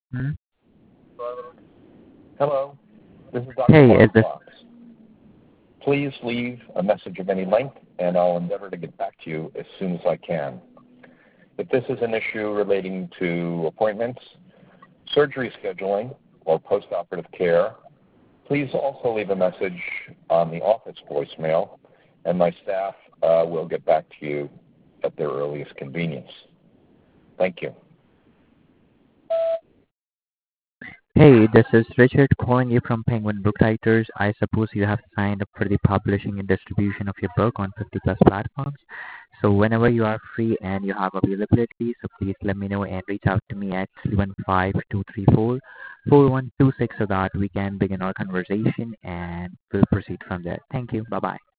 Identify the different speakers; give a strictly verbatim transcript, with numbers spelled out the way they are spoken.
Speaker 1: Hmm?
Speaker 2: Hello, this is doctor
Speaker 1: Hey, is
Speaker 2: Mark
Speaker 1: this
Speaker 2: Fox. Please leave a message of any length, and I'll endeavor to get back to you as soon as I can. If this is an issue relating to appointments, surgery scheduling, or postoperative care, please also leave a message on the office voicemail, and my staff uh, will get back to you at their earliest convenience. Thank you.
Speaker 1: Hey, this is Richard calling you from Penguin Book Writers. I suppose you have signed up for the publishing and distribution of your book on fifty plus platforms. So whenever you are free and you have availability, so please let me know and reach out to me at three one five, two three four, four one two six so that we can begin our conversation and we'll proceed from there. Thank you. Bye-bye.